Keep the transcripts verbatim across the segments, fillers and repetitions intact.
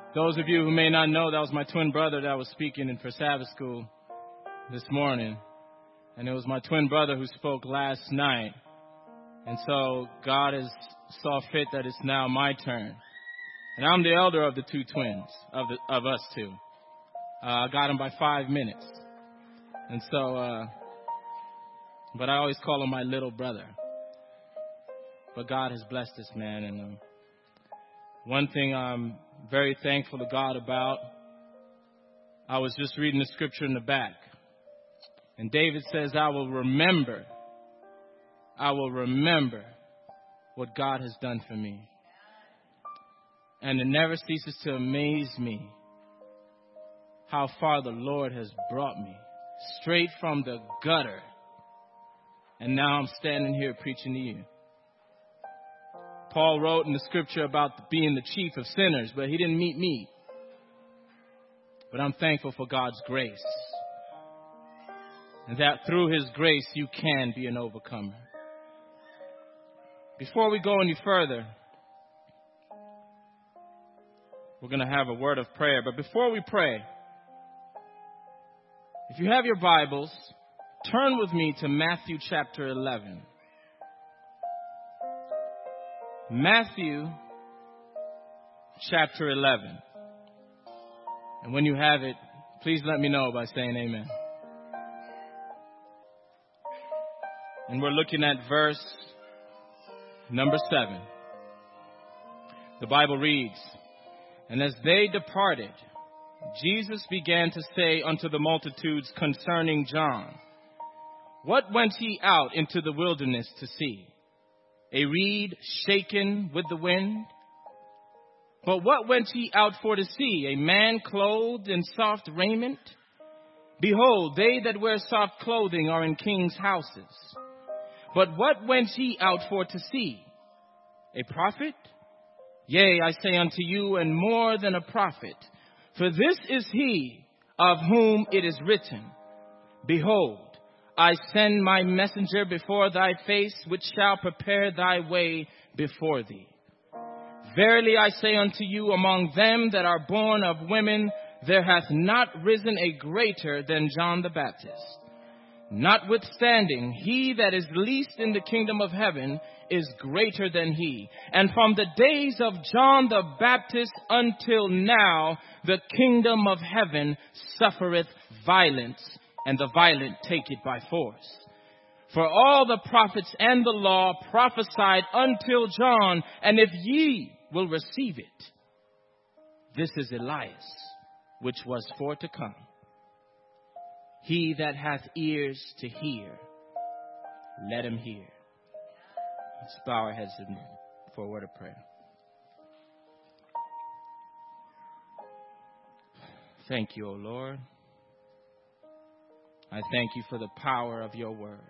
Those of you who may not know, that was my twin brother that was speaking in for Sabbath school this morning. And it was my twin brother who spoke last night. And so God has saw fit that it's now my turn. And I'm the elder of the two twins, of the, of us two. Uh, I got him by five minutes. And so, uh, but I always call him my little brother. But God has blessed this man. And um, one thing I'm very thankful to God about, I was just reading the scripture in the back. And David says, I will remember, I will remember what God has done for me. And it never ceases to amaze me how far the Lord has brought me, straight from the gutter. And now I'm standing here preaching to you. Paul wrote in the scripture about being the chief of sinners, but he didn't meet me. But I'm thankful for God's grace. And that through his grace, you can be an overcomer. Before we go any further, we're going to have a word of prayer. But before we pray, if you have your Bibles, turn with me to Matthew chapter eleven. Matthew chapter eleven. And when you have it, please let me know by saying amen. And we're looking at verse number seven. The Bible reads, And as they departed, Jesus began to say unto the multitudes concerning John, What went ye out into the wilderness to see? A reed shaken with the wind? But what went ye out for to see? A man clothed in soft raiment? Behold, they that wear soft clothing are in kings' houses. But what went ye out for to see? A prophet? Yea, I say unto you, and more than a prophet. For this is he of whom it is written, Behold, I send my messenger before thy face, which shall prepare thy way before thee. Verily I say unto you, among them that are born of women, there hath not risen a greater than John the Baptist. Notwithstanding, he that is least in the kingdom of heaven is greater than he. And from the days of John the Baptist until now, the kingdom of heaven suffereth violence, and the violent take it by force. For all the prophets and the law prophesied until John, and if ye will receive it, this is Elias, which was for to come. He that hath ears to hear, let him hear. Let's bow our heads for a word of prayer. Thank you, O Lord. I thank you for the power of your word.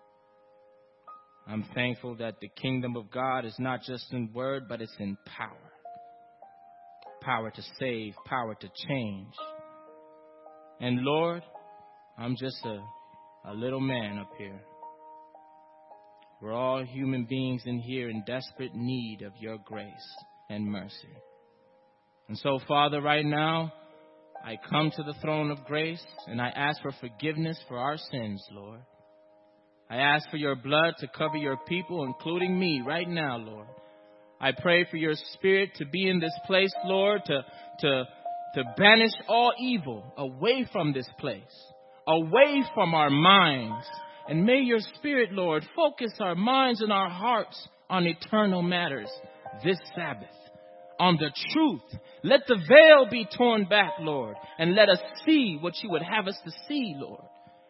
I'm thankful that the kingdom of God is not just in word, but it's in power. Power to save, power to change. And Lord, I'm just a, a little man up here. We're all human beings in here in desperate need of your grace and mercy. And so, Father, right now, I come to the throne of grace and I ask for forgiveness for our sins, Lord. I ask for your blood to cover your people, including me right now, Lord. I pray for your spirit to be in this place, Lord, to, to, to banish all evil away from this place, away from our minds. And may your spirit, Lord, focus our minds and our hearts on eternal matters this Sabbath, on the truth. Let the veil be torn back, Lord, and let us see what you would have us to see, Lord.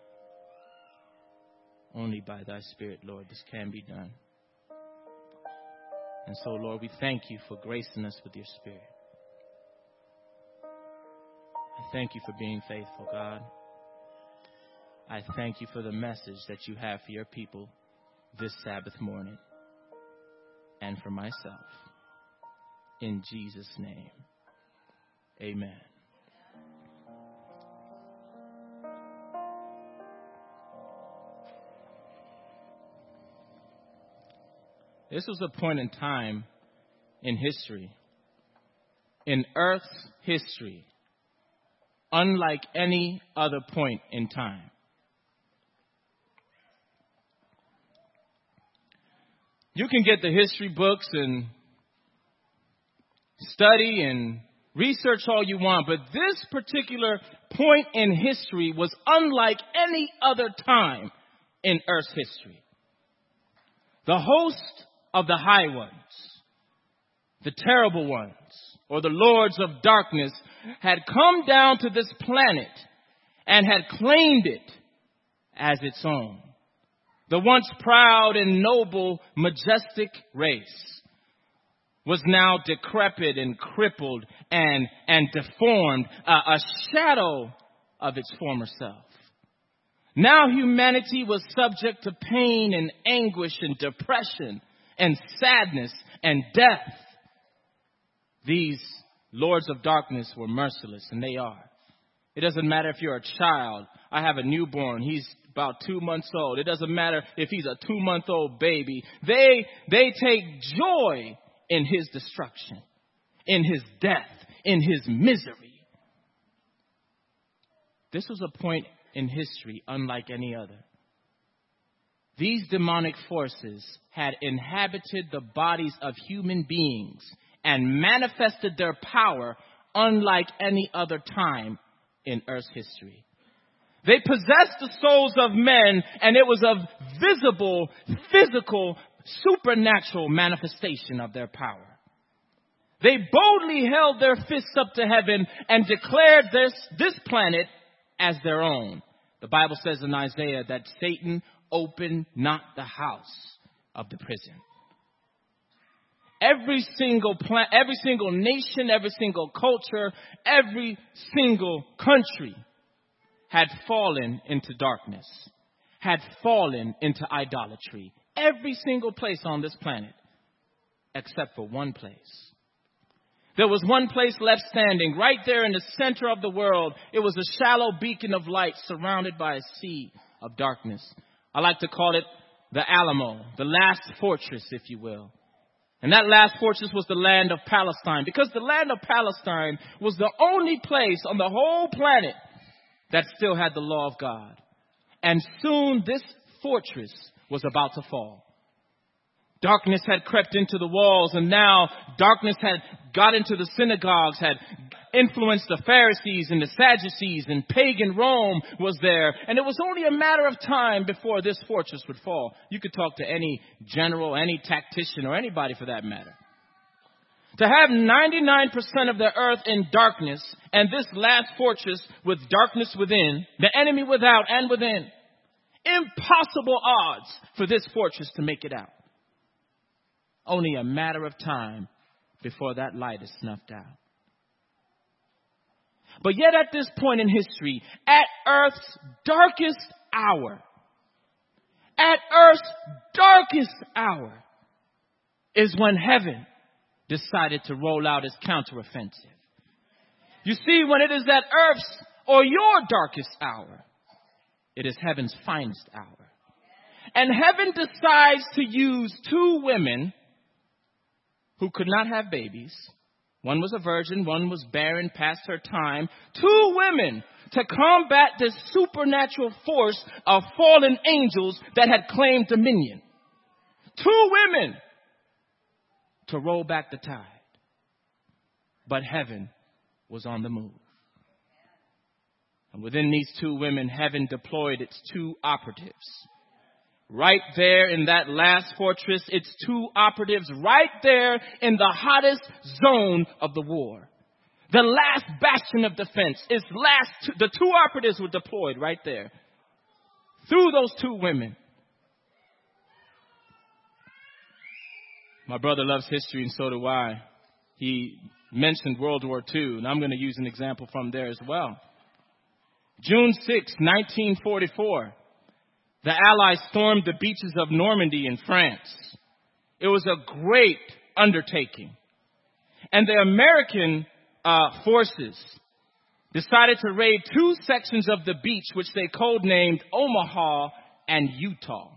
Only by thy Spirit, Lord, this can be done. And so, Lord, we thank you for gracing us with your Spirit. I thank you for being faithful, God. I thank you for the message that you have for your people this Sabbath morning and for myself. In Jesus' name, amen. This was a point in time in history in Earth's history, unlike any other point in time. You can get the history books and study and research all you want, but this particular point in history was unlike any other time in Earth's history. The host of the high ones, the terrible ones, or the lords of darkness had come down to this planet and had claimed it as its own. The once proud and noble, majestic race was now decrepit and crippled and, and deformed, uh, a shadow of its former self. Now humanity was subject to pain and anguish and depression and sadness and death. These lords of darkness were merciless, and they are. It doesn't matter if you're a child. I have a newborn. He's about two months old. It doesn't matter if he's a two-month-old baby. They, they take joy in his destruction, in his death, in his misery. This was a point in history unlike any other. These demonic forces had inhabited the bodies of human beings and manifested their power unlike any other time in Earth's history. They possessed the souls of men, and it was a visible, physical, supernatural manifestation of their power. They boldly held their fists up to heaven and declared this, this planet as their own. The Bible says in Isaiah that Satan opened not the house of the prison. Every single pla- every single nation, every single culture, every single country had fallen into darkness, had fallen into idolatry. Every single place on this planet, except for one place. There was one place left standing right there in the center of the world. It was a shallow beacon of light surrounded by a sea of darkness. I like to call it the Alamo, the last fortress, if you will. And that last fortress was the land of Palestine, because the land of Palestine was the only place on the whole planet that still had the law of God. And soon this fortress was about to fall. Darkness had crept into the walls, and now darkness had got into the synagogues, had influenced the Pharisees and the Sadducees, and pagan Rome was there. And it was only a matter of time before this fortress would fall. You could talk to any general, any tactician, or anybody for that matter. To have ninety-nine percent of the earth in darkness, and this last fortress with darkness within, the enemy without and within, impossible odds for this fortress to make it out. Only a matter of time before that light is snuffed out. But yet at this point in history, at Earth's darkest hour, at Earth's darkest hour is when heaven decided to roll out its counteroffensive. You see, when it is at Earth's or your darkest hour, it is heaven's finest hour. And heaven decides to use two women who could not have babies. One was a virgin, one was barren, past her time. Two women to combat this supernatural force of fallen angels that had claimed dominion. Two women to roll back the tide. But heaven was on the move. And within these two women, heaven deployed its two operatives. Right there in that last fortress, its two operatives right there in the hottest zone of the war. The last bastion of defense, its last, two, the two operatives were deployed right there. Through those two women. My brother loves history, and so do I. He mentioned World War Two, and I'm going to use an example from there as well. June sixth, nineteen forty-four. The Allies stormed the beaches of Normandy in France. It was a great undertaking. And the American uh, forces decided to raid two sections of the beach, which they codenamed Omaha and Utah.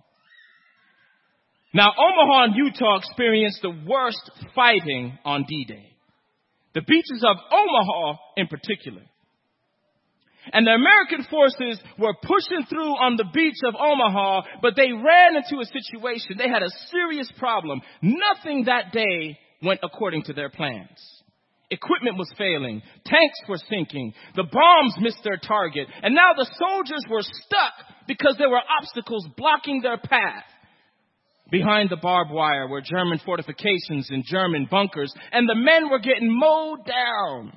Now, Omaha and Utah experienced the worst fighting on D-Day. the beaches of Omaha in particular. And the American forces were pushing through on the beach of Omaha, but they ran into a situation. They had a serious problem. Nothing that day went according to their plans. Equipment was failing. Tanks were sinking. The bombs missed their target. And now the soldiers were stuck because there were obstacles blocking their path. Behind the barbed wire were German fortifications and German bunkers, and the men were getting mowed down.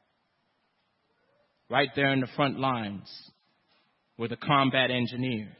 Right there in the front lines were the combat engineers.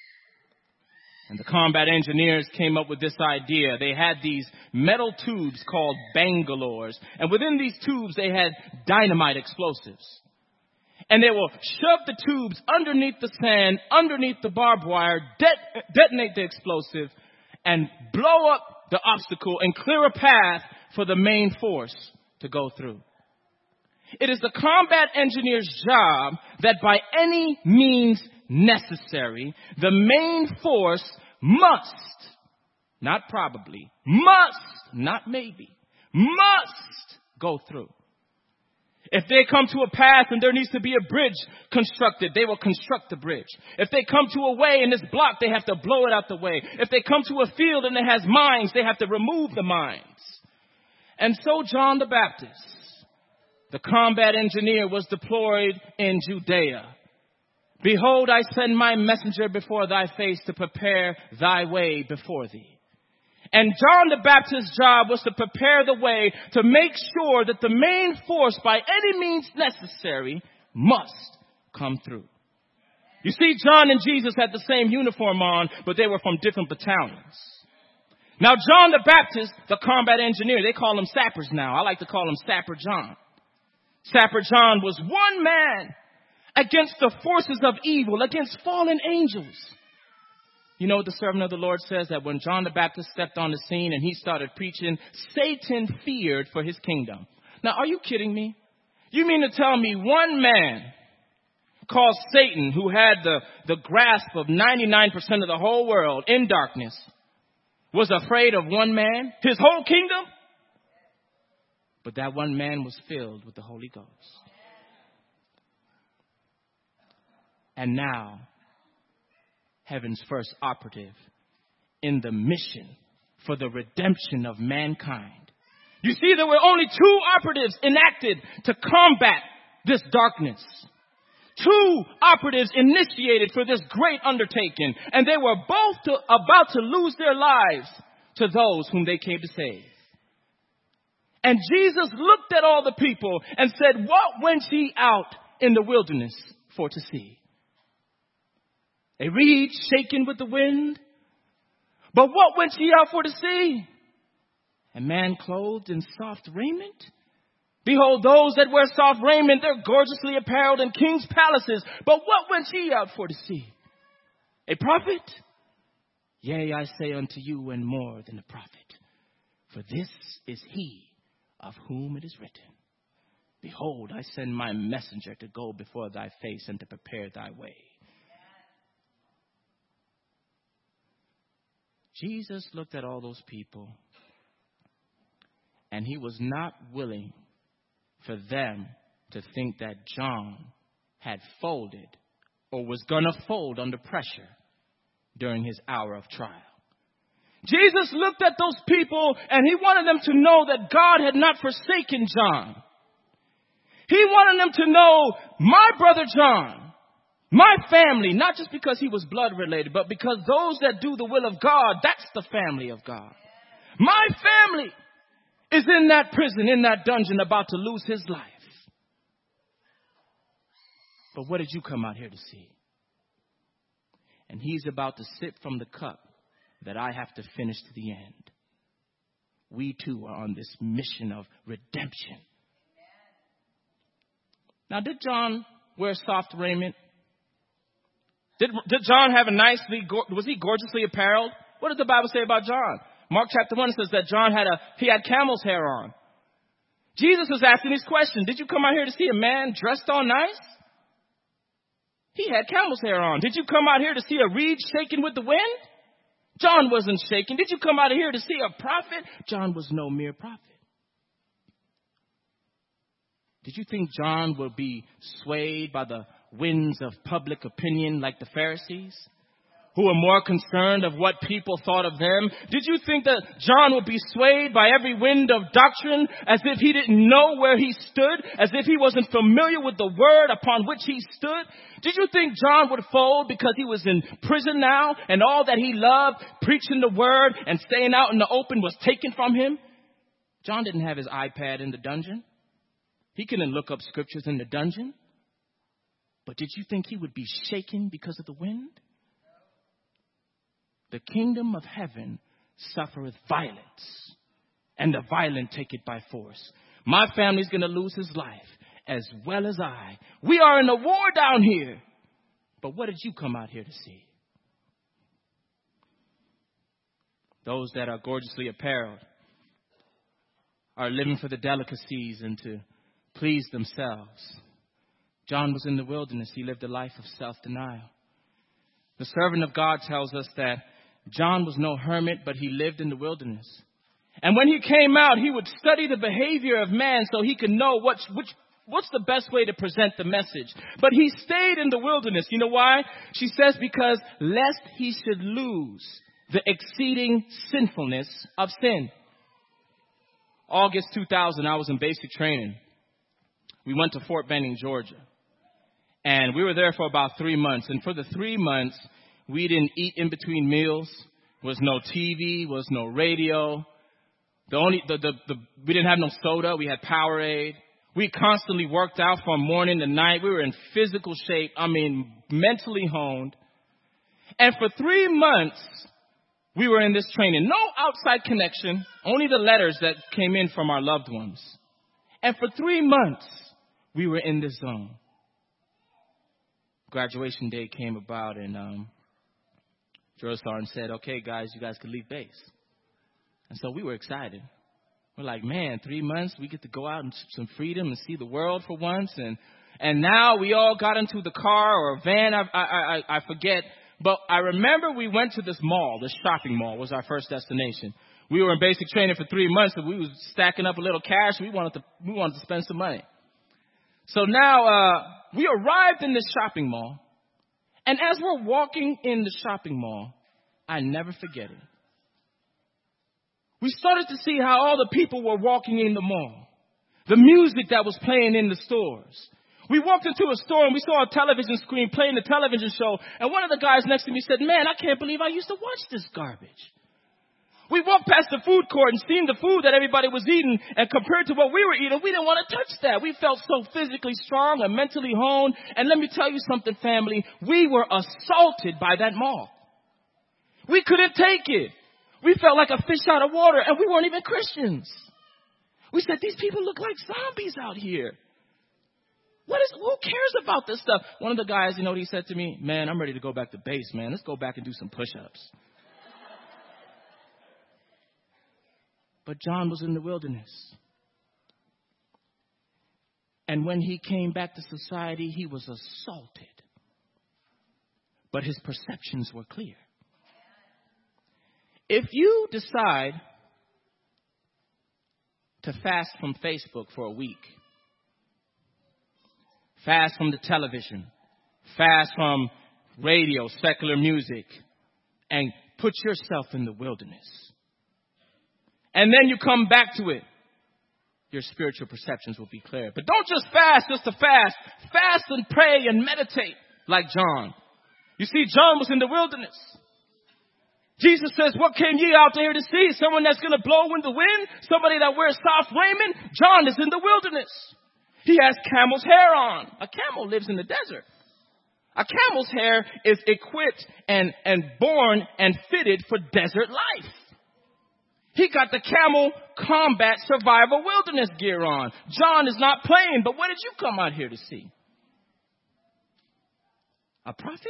And the combat engineers came up with this idea. They had these metal tubes called Bangalores. And within these tubes, they had dynamite explosives. And they will shove the tubes underneath the sand, underneath the barbed wire, det- detonate the explosive, and blow up the obstacle and clear a path for the main force to go through. It is the combat engineer's job that by any means necessary, the main force must, not probably, must, not maybe, must go through. If they come to a path and there needs to be a bridge constructed, they will construct the bridge. If they come to a way and it's blocked, they have to blow it out the way. If they come to a field and it has mines, they have to remove the mines. And so John the Baptist, the combat engineer, was deployed in Judea. Behold, I send my messenger before thy face to prepare thy way before thee. And John the Baptist's job was to prepare the way to make sure that the main force, by any means necessary, must come through. You see, John and Jesus had the same uniform on, but they were from different battalions. Now, John the Baptist, the combat engineer, they call him Sappers now. I like to call him Sapper John. Sapper John was one man against the forces of evil, against fallen angels. You know what the servant of the Lord says? That when John the Baptist stepped on the scene and he started preaching, Satan feared for his kingdom. Now, are you kidding me? You mean to tell me one man called Satan, who had the, the grasp of ninety-nine percent of the whole world in darkness, was afraid of one man, his whole kingdom? But that one man was filled with the Holy Ghost. And now, heaven's first operative in the mission for the redemption of mankind. You see, there were only two operatives enacted to combat this darkness. Two operatives initiated for this great undertaking, and they were both to, about to lose their lives to those whom they came to save. And Jesus looked at all the people and said, what went ye out in the wilderness for to see? A reed shaken with the wind? But what went ye out for to see? A man clothed in soft raiment? Behold, those that wear soft raiment, they're gorgeously apparelled in king's palaces. But what went ye out for to see? A prophet? Yea, I say unto you, and more than a prophet. For this is he of whom it is written, behold, I send my messenger to go before thy face and to prepare thy way. Jesus looked at all those people, and he was not willing for them to think that John had folded or was going to fold under pressure during his hour of trial. Jesus looked at those people, and he wanted them to know that God had not forsaken John. He wanted them to know, my brother John, my family, not just because he was blood related, but because those that do the will of God, that's the family of God. My family is in that prison, in that dungeon, about to lose his life. But what did you come out here to see? And he's about to sip from the cup that I have to finish to the end. We too are on this mission of redemption. Now, did John wear soft raiment? Did, did John have a nicely, was he gorgeously apparelled? What does the Bible say about John? Mark chapter one says that John had a, he had camel's hair on. Jesus was asking this question. Did you come out here to see a man dressed all nice? He had camel's hair on. Did you come out here to see a reed shaken with the wind? John wasn't shaking. Did you come out of here to see a prophet? John was no mere prophet. Did you think John would be swayed by the winds of public opinion like the Pharisees, who were more concerned of what people thought of them? Did you think that John would be swayed by every wind of doctrine as if he didn't know where he stood, as if he wasn't familiar with the word upon which he stood? Did you think John would fold because he was in prison now and all that he loved, preaching the word and staying out in the open, was taken from him? John didn't have his iPad in the dungeon. He couldn't look up scriptures in the dungeon. But did you think he would be shaken because of the wind? The kingdom of heaven suffereth violence, and the violent take it by force. My family's going to lose his life as well as I. We are in a war down here. But what did you come out here to see? Those that are gorgeously appareled are living for the delicacies and to please themselves. John was in the wilderness. He lived a life of self-denial. The servant of God tells us that John was no hermit, but he lived in the wilderness. And when he came out, he would study the behavior of man so he could know what's, which, what's the best way to present the message. But he stayed in the wilderness. You know why? She says, because lest he should lose the exceeding sinfulness of sin. August two thousand, I was in basic training. We went to Fort Benning, Georgia. And we were there for about three months. And for the three months, we didn't eat in between meals. Was no T V, was no radio. The only the, the the we didn't have no soda. We had Powerade. We constantly worked out from morning to night. We were in physical shape. I mean, mentally honed. And for three months, we were in this training. No outside connection. Only the letters that came in from our loved ones. And for three months, we were in this zone. Graduation day came about, and um, drill sergeant said, "Okay, guys, you guys can leave base." And so we were excited. We're like, man, three months, we get to go out and some freedom and see the world for once. And and now we all got into the car or a van, I, I, I, I forget. But I remember we went to this mall, this shopping mall was our first destination. We were in basic training for three months, and we was stacking up a little cash. We wanted to, we wanted to spend some money. So now uh, we arrived in this shopping mall. And as we're walking in the shopping mall, I never forget it. We started to see how all the people were walking in the mall. The music that was playing in the stores. We walked into a store and we saw a television screen playing the television show. And one of the guys next to me said, "Man, I can't believe I used to watch this garbage." We walked past the food court and seen the food that everybody was eating, and compared to what we were eating, we didn't want to touch that. We felt so physically strong and mentally honed. And let me tell you something, family. We were assaulted by that mall. We couldn't take it. We felt like a fish out of water, and we weren't even Christians. We said, these people look like zombies out here. What is, who cares about this stuff? One of the guys, you know what he said to me? "Man, I'm ready to go back to base, man. Let's go back and do some push-ups." But John was in the wilderness. And when he came back to society, he was assaulted. But his perceptions were clear. If you decide to fast from Facebook for a week, fast from the television, fast from radio, secular music, and put yourself in the wilderness, and then you come back to it, your spiritual perceptions will be clear. But don't just fast just to fast. Fast and pray and meditate like John. You see, John was in the wilderness. Jesus says, "What came ye out there to see? Someone that's going to blow in the wind? Somebody that wears soft raiment?" John is in the wilderness. He has camel's hair on. A camel lives in the desert. A camel's hair is equipped and, and born and fitted for desert life. He got the camel combat survival wilderness gear on. John is not playing, but what did you come out here to see? A prophet?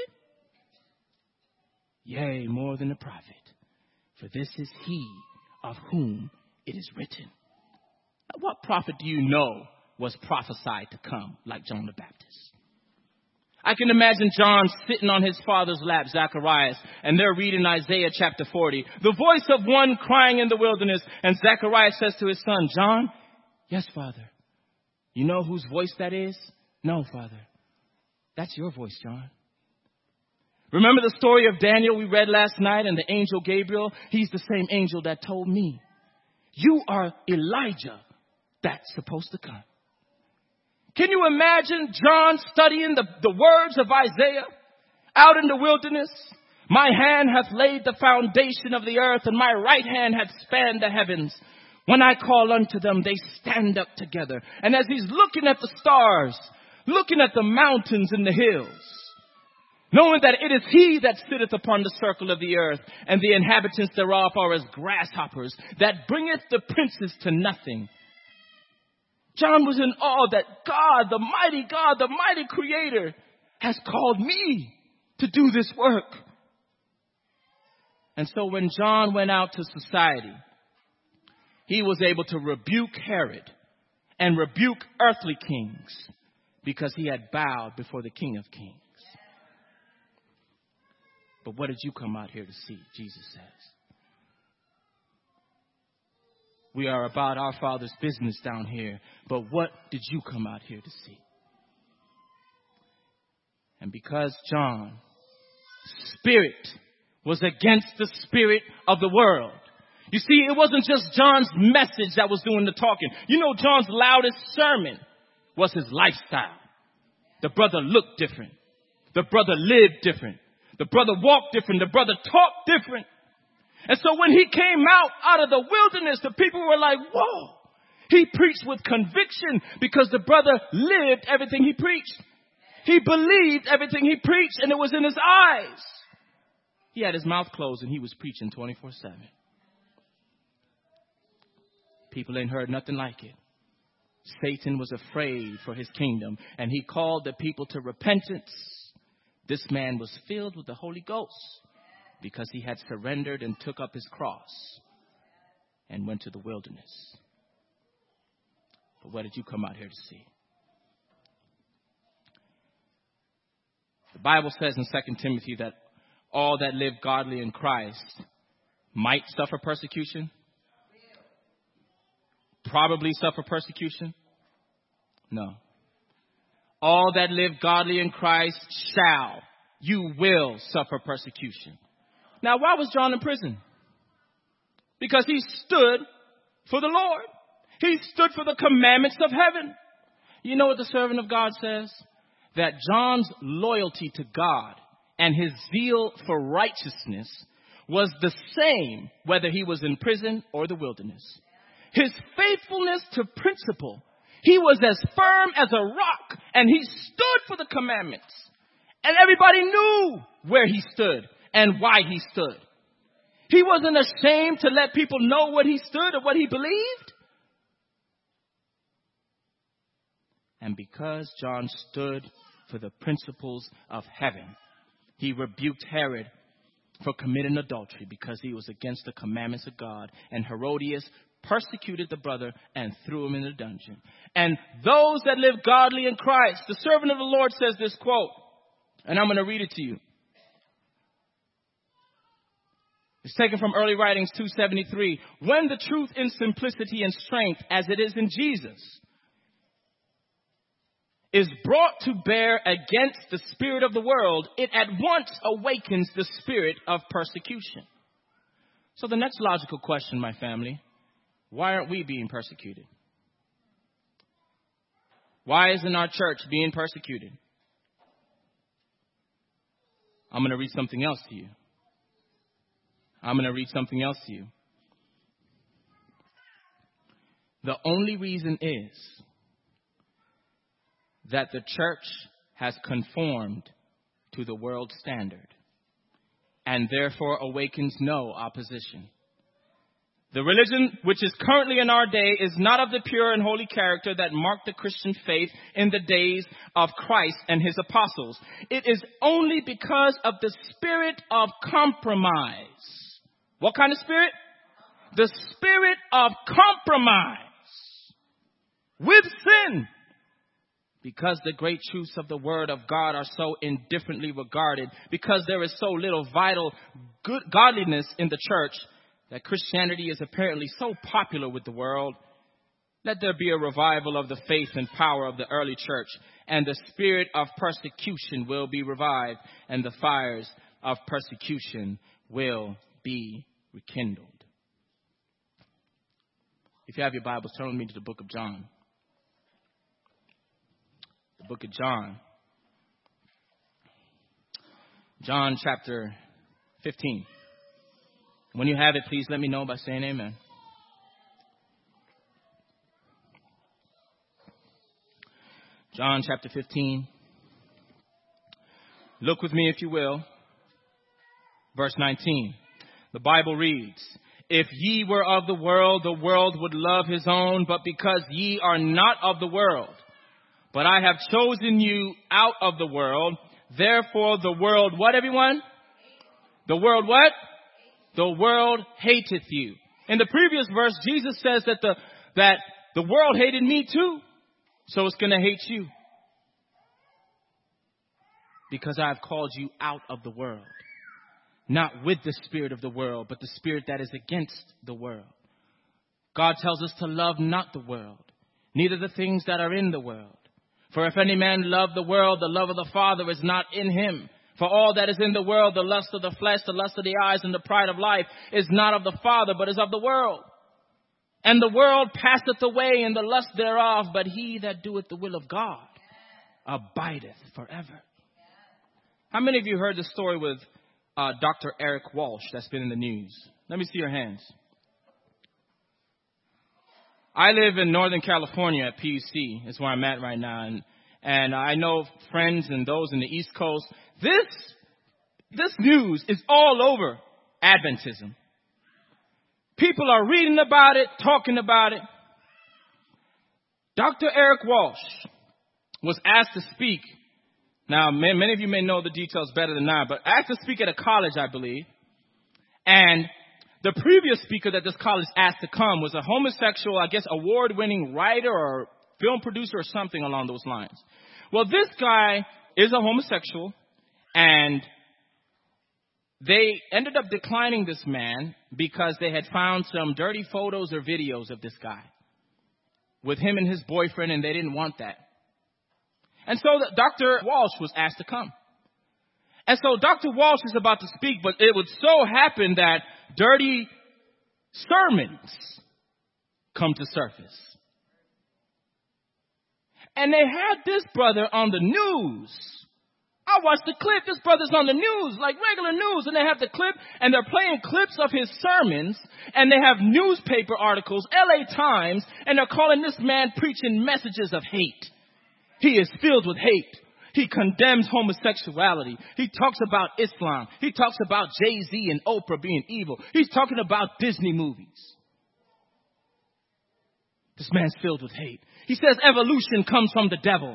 Yea, more than a prophet. For this is he of whom it is written. Now, what prophet do you know was prophesied to come like John the Baptist? I can imagine John sitting on his father's lap, Zacharias, and they're reading Isaiah chapter forty. The voice of one crying in the wilderness, and Zacharias says to his son, "John, yes, Father, You know whose voice that is? No, Father. That's your voice, John. Remember the story of Daniel we read last night and the angel Gabriel? He's the same angel that told me, you are Elijah that's supposed to come. Can you imagine John studying the, the words of Isaiah out in the wilderness? My hand hath laid the foundation of the earth, and my right hand hath spanned the heavens. When I call unto them, they stand up together. And as he's looking at the stars, looking at the mountains and the hills, knowing that it is he that sitteth upon the circle of the earth, and the inhabitants thereof are as grasshoppers, that bringeth the princes to nothing. John was in awe that God, the mighty God, the mighty creator, has called me to do this work. And so when John went out to society, he was able to rebuke Herod and rebuke earthly kings because he had bowed before the King of Kings. But what did you come out here to see? Jesus says. We are about our Father's business down here, but what did you come out here to see? And because John's spirit was against the spirit of the world. You see, it wasn't just John's message that was doing the talking. You know, John's loudest sermon was his lifestyle. The brother looked different. The brother lived different. The brother walked different. The brother talked different. And so when he came out out of the wilderness, the people were like, whoa. He preached with conviction because the brother lived everything he preached. He believed everything he preached, and it was in his eyes. He had his mouth closed and he was preaching twenty-four seven. People ain't heard nothing like it. Satan was afraid for his kingdom, and he called the people to repentance. This man was filled with the Holy Ghost because he had surrendered and took up his cross and went to the wilderness. But what did you come out here to see? The Bible says in Second Timothy that all that live godly in Christ might suffer persecution. Probably suffer persecution. No. All that live godly in Christ shall, you will suffer persecution. Now, why was John in prison? Because he stood for the Lord. He stood for the commandments of heaven. You know what the servant of God says? That John's loyalty to God and his zeal for righteousness was the same whether he was in prison or the wilderness. His faithfulness to principle. He was as firm as a rock, and he stood for the commandments. And everybody knew where he stood and why he stood. He wasn't ashamed to let people know what he stood or what he believed. And because John stood for the principles of heaven, he rebuked Herod for committing adultery because he was against the commandments of God. And Herodias persecuted the brother and threw him in the dungeon. And those that live godly in Christ, the servant of the Lord says this quote, and I'm going to read it to you. It's taken from Early Writings two seventy-three. When the truth in simplicity and strength, as it is in Jesus, is brought to bear against the spirit of the world, it at once awakens the spirit of persecution. So the next logical question, my family, why aren't we being persecuted? Why isn't our church being persecuted? I'm going to read something else to you. I'm going to read something else to you. The only reason is that the church has conformed to the world standard and therefore awakens no opposition. The religion which is currently in our day is not of the pure and holy character that marked the Christian faith in the days of Christ and his apostles. It is only because of the spirit of compromise. What kind of spirit? The spirit of compromise with sin. Because the great truths of the word of God are so indifferently regarded, because there is so little vital good godliness in the church, that Christianity is apparently so popular with the world, Let there be a revival of the faith and power of the early church, and the spirit of persecution will be revived, and the fires of persecution will be rekindled. If you have your Bibles, turn with me to the book of John. The book of John. John chapter fifteen. When you have it, please let me know by saying amen. John chapter fifteen. Look with me, if you will. Verse nineteen. The Bible reads, "If ye were of the world, the world would love his own, but because ye are not of the world, but I have chosen you out of the world, therefore the world," what, everyone? The world what? The world hateth you. In the previous verse, Jesus says that the, that the world hated me too. So it's going to hate you. Because I have called you out of the world. Not with the spirit of the world, but the spirit that is against the world. God tells us to love not the world, neither the things that are in the world. For if any man love the world, the love of the Father is not in him. For all that is in the world, the lust of the flesh, the lust of the eyes, and the pride of life, is not of the Father, but is of the world. And the world passeth away, and the lust thereof, but he that doeth the will of God abideth forever. How many of you heard the story with uh, Doctor Eric Walsh that's been in the news? Let me see your hands. I live in Northern California at P U C. It's where I'm at right now. And, and I know friends and those in the East Coast. This, this news is all over Adventism. People are reading about it, talking about it. Doctor Eric Walsh was asked to speak. Now, many of you may know the details better than I, but asked to speak at a college, I believe. And the previous speaker that this college asked to come was a homosexual, I guess, award-winning writer or film producer or something along those lines. Well, this guy is a homosexual, and they ended up declining this man because they had found some dirty photos or videos of this guy with him and his boyfriend, and they didn't want that. And so Doctor Walsh was asked to come. And so Doctor Walsh is about to speak, but it would so happen that dirty sermons come to surface. And they had this brother on the news. I watched the clip. This brother's on the news, like regular news. And they have the clip, and they're playing clips of his sermons. And they have newspaper articles, L A Times, and they're calling this man preaching messages of hate. He is filled with hate. He condemns homosexuality. He talks about Islam. He talks about Jay-Z and Oprah being evil. He's talking about Disney movies. This man's filled with hate. He says evolution comes from the devil.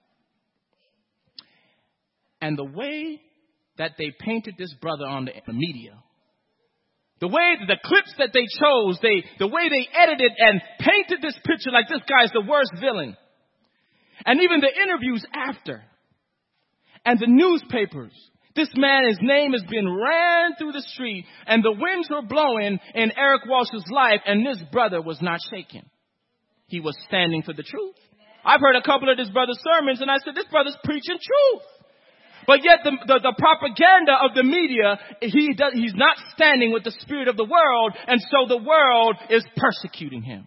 And the way that they painted this brother on the media, the way, the clips that they chose, they, the way they edited and painted this picture like this guy's the worst villain. And even the interviews after. And the newspapers. This man, his name has been ran through the street, and the winds were blowing in Eric Walsh's life, and this brother was not shaken. He was standing for the truth. I've heard a couple of this brother's sermons, and I said, this brother's preaching truth. But yet the, the, the propaganda of the media, he does, he's not standing with the spirit of the world, and so the world is persecuting him.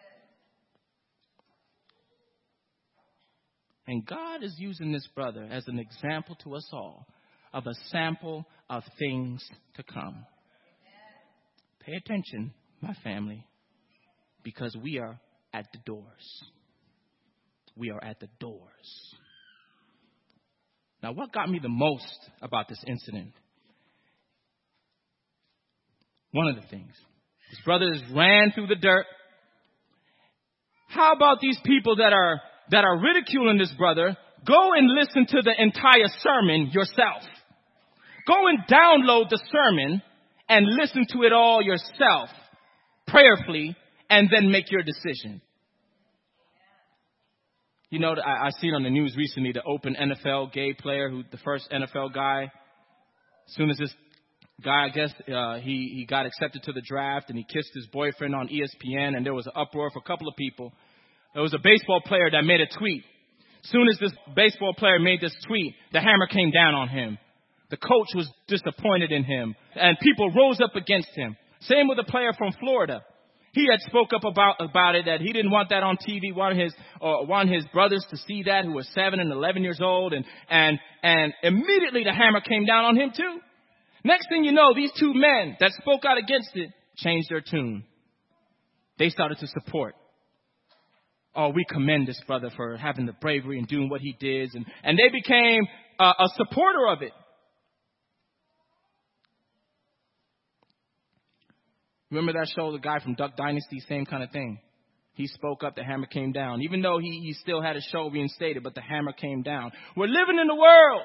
And God is using this brother as an example to us all of a sample of things to come. Pay attention, my family, because we are at the doors. We are at the doors. Now, what got me the most about this incident? One of the things. This brother just ran through the dirt. How about these people that are that are ridiculing this brother? Go and listen to the entire sermon yourself. Go and download the sermon and listen to it all yourself, prayerfully, and then make your decision. You know, I, I seen on the news recently the open N F L gay player, who the first N F L guy, as soon as this Guy, I guess uh, he, he got accepted to the draft, and he kissed his boyfriend on E S P N, and there was an uproar for a couple of people. There was a baseball player that made a tweet. As soon as this baseball player made this tweet, the hammer came down on him. The coach was disappointed in him, and people rose up against him. Same with a player from Florida. He had spoke up about about it, that he didn't want that on T V, wanted his or wanted his brothers to see that, who were seven and eleven years old, and and and immediately the hammer came down on him too. Next thing you know, these two men that spoke out against it changed their tune. They started to support. Oh, we commend this brother for having the bravery and doing what he did, and and they became uh, a supporter of it. Remember that show, the guy from Duck Dynasty, same kind of thing. He spoke up, the hammer came down. Even though he, he still had a show reinstated, but the hammer came down. We're living in a world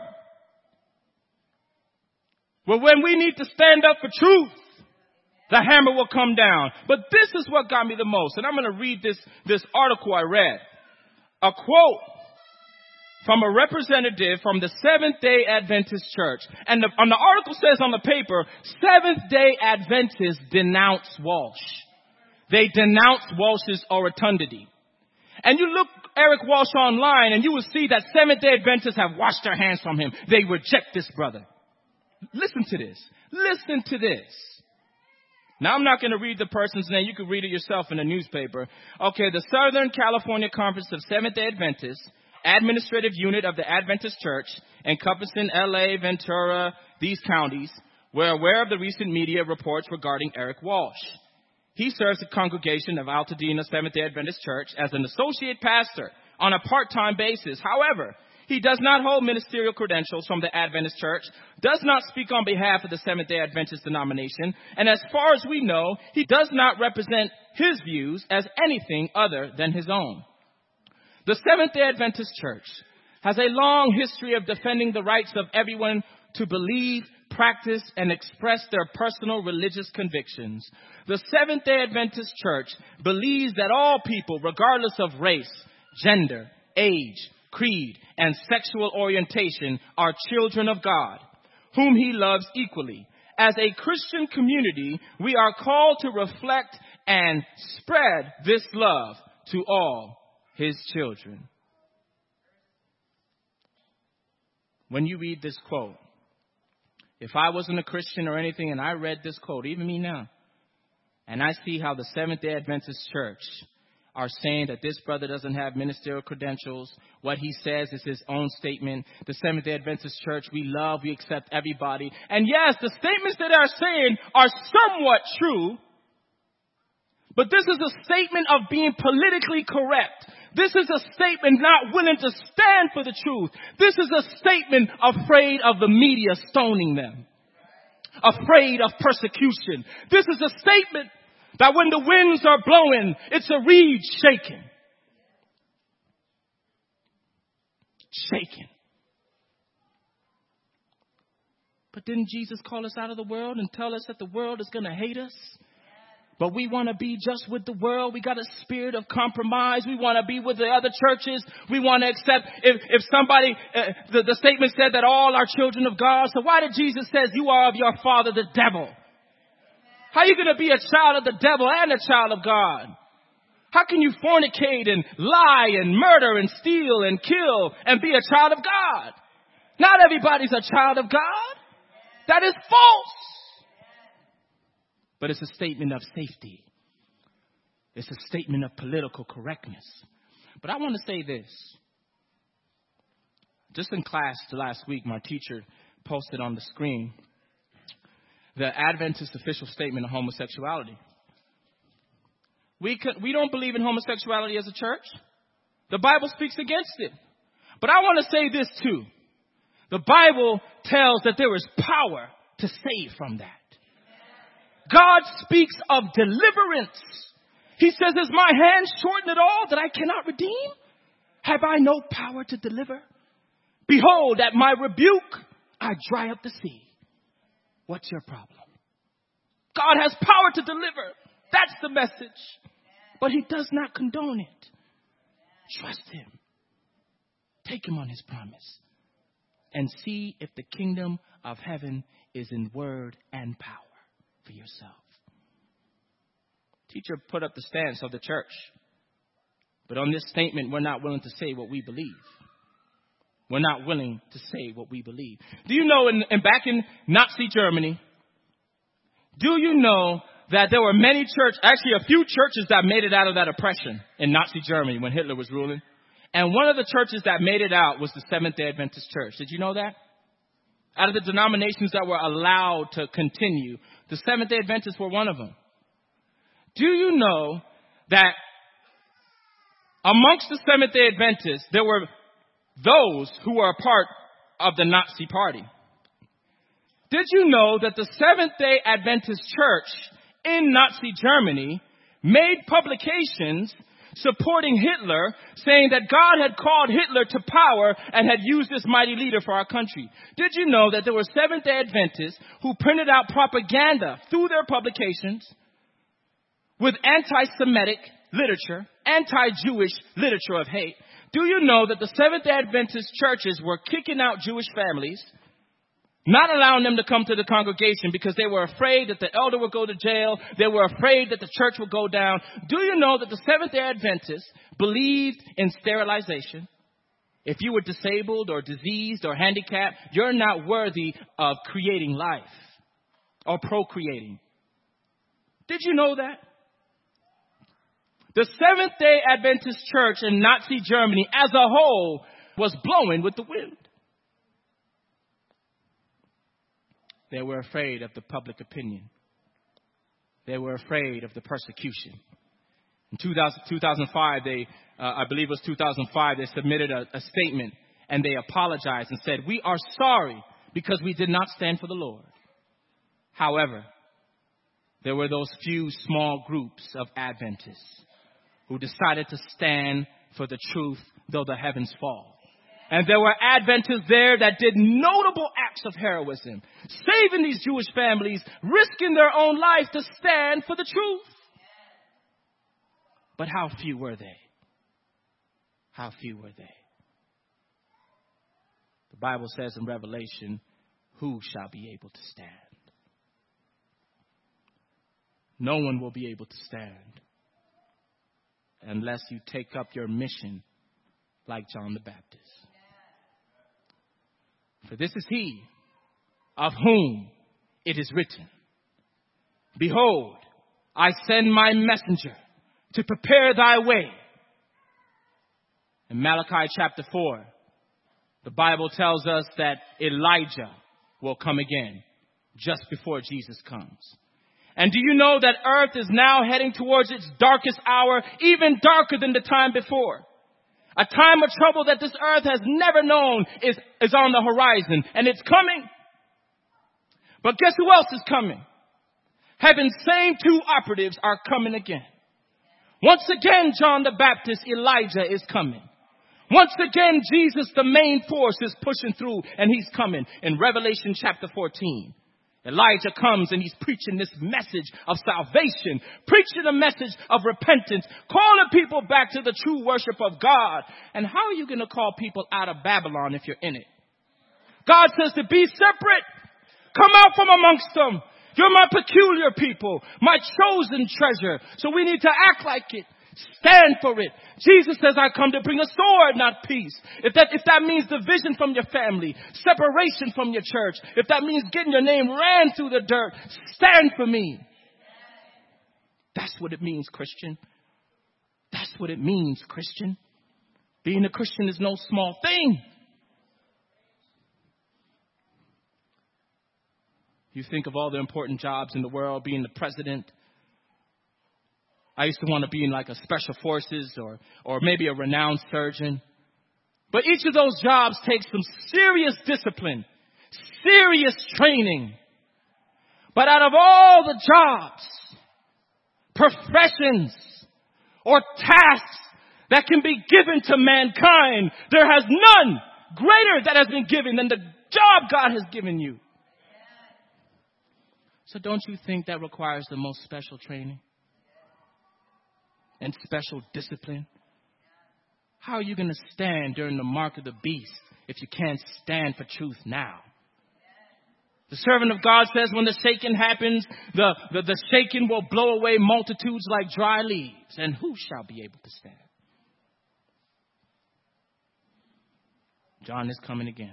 where when we need to stand up for truth, the hammer will come down. But this is what got me the most. And I'm going to read this, this article I read. A quote from a representative from the Seventh-day Adventist Church. And the, on the article says on the paper, Seventh-day Adventists denounce Walsh. They denounce Walsh's rotundity. And you look Eric Walsh online and you will see that Seventh-day Adventists have washed their hands from him. They reject this brother. Listen to this. Listen to this. Now, I'm not going to read the person's name. You can read it yourself in the newspaper. Okay, the Southern California Conference of Seventh-day Adventists, administrative unit of the Adventist Church, encompassing L A, Ventura, these counties, were aware of the recent media reports regarding Eric Walsh. He serves the congregation of Altadena Seventh-day Adventist Church as an associate pastor on a part-time basis. However, he does not hold ministerial credentials from the Adventist Church, does not speak on behalf of the Seventh-day Adventist denomination, and as far as we know, he does not represent his views as anything other than his own. The Seventh-day Adventist Church has a long history of defending the rights of everyone to believe, practice, and express their personal religious convictions. The Seventh-day Adventist Church believes that all people, regardless of race, gender, age, creed, and sexual orientation, are children of God, whom he loves equally. As a Christian community, we are called to reflect and spread this love to all his children. When you read this quote, if I wasn't a Christian or anything and I read this quote, even me now, and I see how the Seventh-day Adventist Church are saying that this brother doesn't have ministerial credentials, what he says is his own statement. The Seventh-day Adventist Church, we love, we accept everybody. And yes, the statements that they're saying are somewhat true, but this is a statement of being politically correct. This is a statement not willing to stand for the truth. This is a statement afraid of the media stoning them, afraid of persecution. This is a statement that when the winds are blowing, it's a reed shaking. Shaking. But didn't Jesus call us out of the world and tell us that the world is going to hate us? But we want to be just with the world. We got a spirit of compromise. We want to be with the other churches. We want to accept, if, if somebody, uh, the, the statement said that all are children of God. So why did Jesus say you are of your father, the devil? How are you going to be a child of the devil and a child of God? How can you fornicate and lie and murder and steal and kill and be a child of God? Not everybody's a child of God. That is false. But it's a statement of safety. It's a statement of political correctness. But I want to say this. Just in class last week, my teacher posted on the screen the Adventist official statement of homosexuality. We could, we don't believe in homosexuality as a church. The Bible speaks against it. But I want to say this too. The Bible tells that there is power to save from that. God speaks of deliverance. He says, is my hand shortened at all that I cannot redeem? Have I no power to deliver? Behold, at my rebuke, I dry up the sea. What's your problem? God has power to deliver. That's the message. But he does not condone it. Trust him. Take him on his promise. and see if the kingdom of heaven is in word and power for yourself. Teacher put up the stance of the church. But on this statement, we're not willing to say what we believe. We're not willing to say what we believe. Do you know, in, in back in Nazi Germany, do you know that there were many churches, actually a few churches that made it out of that oppression in Nazi Germany when Hitler was ruling? And one of the churches that made it out was the Seventh-day Adventist Church. Did you know that? Out of the denominations that were allowed to continue, the Seventh-day Adventists were one of them. Do you know that amongst the Seventh-day Adventists, there were those who were a part of the Nazi Party? Did you know that the Seventh-day Adventist Church in Nazi Germany made publications supporting Hitler, saying that God had called Hitler to power and had used this mighty leader for our country? Did you know that there were Seventh-day Adventists who printed out propaganda through their publications with anti-Semitic literature, anti-Jewish literature of hate? Do you know that the Seventh-day Adventist churches were kicking out Jewish families, not allowing them to come to the congregation because they were afraid that the elder would go to jail. They were afraid that the church would go down. Do you know that the Seventh-day Adventists believed in sterilization? If you were disabled or diseased or handicapped, you're not worthy of creating life or procreating. Did you know that? The Seventh-day Adventist Church in Nazi Germany as a whole was blowing with the wind. They were afraid of the public opinion. They were afraid of the persecution. In two thousand five, they, uh, I believe it was two thousand five, they submitted a, a statement and they apologized and said, "We are sorry because we did not stand for the Lord." However, there were those few small groups of Adventists who decided to stand for the truth, though the heavens fall. And there were Adventists there that did notable acts of heroism, saving these Jewish families, risking their own life to stand for the truth. But how few were they? How few were they? The Bible says in Revelation, who shall be able to stand? No one will be able to stand unless you take up your mission like John the Baptist. For this is he of whom it is written, "Behold, I send my messenger to prepare thy way." In Malachi chapter four, the Bible tells us that Elijah will come again just before Jesus comes. And do you know that earth is now heading towards its darkest hour, even darker than the time before? A time of trouble that this earth has never known is, is on the horizon, and it's coming. But guess who else is coming? Heaven's same two operatives are coming again. Once again, John the Baptist, Elijah is coming. Once again, Jesus, the main force, is pushing through, and he's coming. In Revelation chapter fourteen, Elijah comes and he's preaching this message of salvation, preaching a message of repentance, calling people back to the true worship of God. And how are you going to call people out of Babylon if you're in it? God says to be separate. Come out from amongst them. You're my peculiar people, my chosen treasure. So we need to act like it. Stand for it. Jesus says, I come to bring a sword, not peace. If that, if that means division from your family, separation from your church, if that means getting your name ran through the dirt, stand for me. That's what it means, Christian. That's what it means, Christian. Being a Christian is no small thing. You think of all the important jobs in the world, being the president. I used to want to be in like a special forces or, or maybe a renowned surgeon. But each of those jobs takes some serious discipline, serious training. But out of all the jobs, professions, or tasks that can be given to mankind, there has none greater that has been given than the job God has given you. So don't you think that requires the most special training and special discipline? How are you going to stand during the mark of the beast if you can't stand for truth now? The servant of God says when the shaking happens, the, the, the shaking will blow away multitudes like dry leaves. And who shall be able to stand? John is coming again.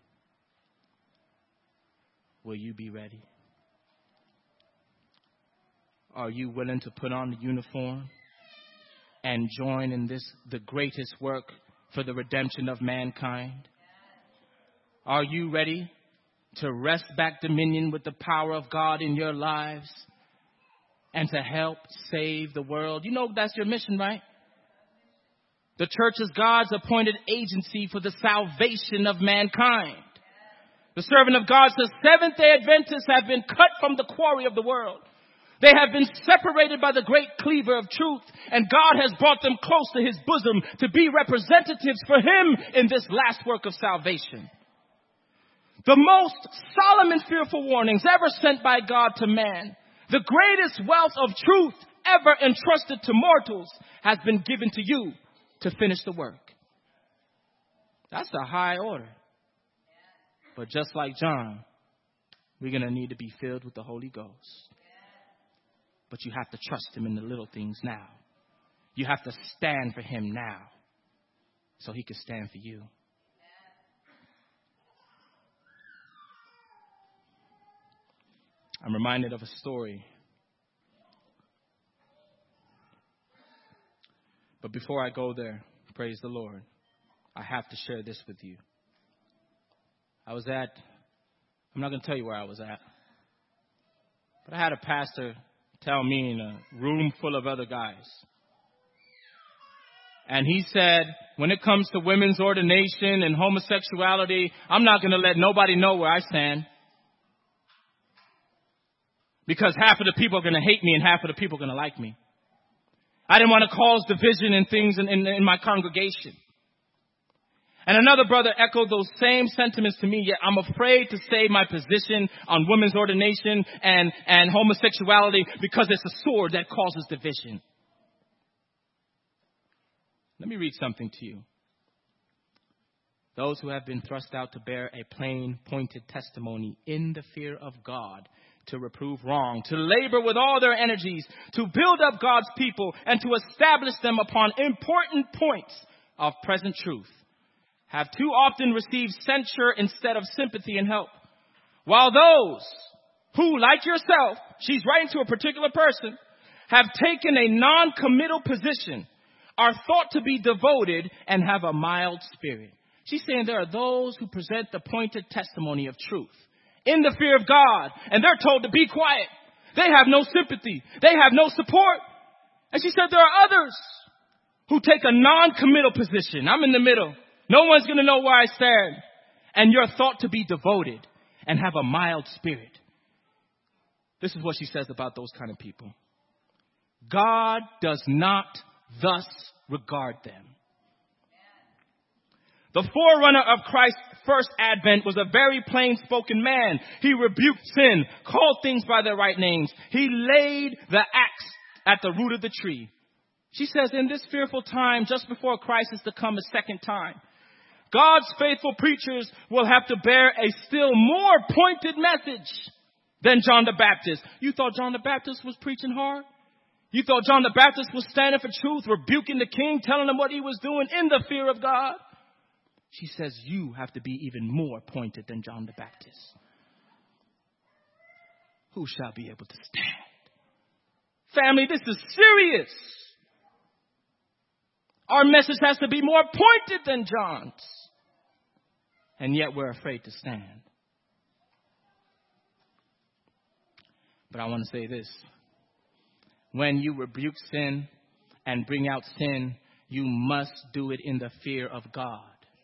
Will you be ready? Are you willing to put on the uniform and join in this, the greatest work for the redemption of mankind? Are you ready to wrest back dominion with the power of God in your lives and to help save the world? You know that's your mission, right? The church is God's appointed agency for the salvation of mankind. The servant of God says Seventh-day Adventists have been cut from the quarry of the world. They have been separated by the great cleaver of truth, and God has brought them close to his bosom to be representatives for him in this last work of salvation. The most solemn and fearful warnings ever sent by God to man, the greatest wealth of truth ever entrusted to mortals, has been given to you to finish the work. That's a high order. But just like John, we're going to need to be filled with the Holy Ghost. But you have to trust him in the little things now. You have to stand for him now so he can stand for you. I'm reminded of a story. But before I go there, praise the Lord, I have to share this with you. I was at, I'm not going to tell you where I was at, but I had a pastor tell me in a room full of other guys. And he said, when it comes to women's ordination and homosexuality, I'm not going to let nobody know where I stand. Because half of the people are going to hate me and half of the people are going to like me. I didn't want to cause division and things in, in, in my congregation. And another brother echoed those same sentiments to me, yet I'm afraid to say my position on women's ordination and, and homosexuality because it's a sword that causes division. Let me read something to you. Those who have been thrust out to bear a plain, pointed testimony in the fear of God, to reprove wrong, to labor with all their energies, to build up God's people, and to establish them upon important points of present truth, have too often received censure instead of sympathy and help. While those who, like yourself, she's writing to a particular person, have taken a non-committal position, are thought to be devoted, and have a mild spirit. She's saying there are those who present the pointed testimony of truth in the fear of God, and they're told to be quiet. They have no sympathy. They have no support. And she said there are others who take a non-committal position. I'm in the middle. No one's going to know where I stand. And you're thought to be devoted and have a mild spirit. This is what she says about those kind of people. God does not thus regard them. The forerunner of Christ's first advent was a very plain-spoken man. He rebuked sin, called things by their right names. He laid the axe at the root of the tree. She says, in this fearful time, just before Christ is to come a second time, God's faithful preachers will have to bear a still more pointed message than John the Baptist. You thought John the Baptist was preaching hard? You thought John the Baptist was standing for truth, rebuking the king, telling him what he was doing in the fear of God? She says you have to be even more pointed than John the Baptist. Who shall be able to stand? Family, this is serious. Our message has to be more pointed than John's. And yet we're afraid to stand. But I want to say this. When you rebuke sin and bring out sin, you must do it in the fear of God.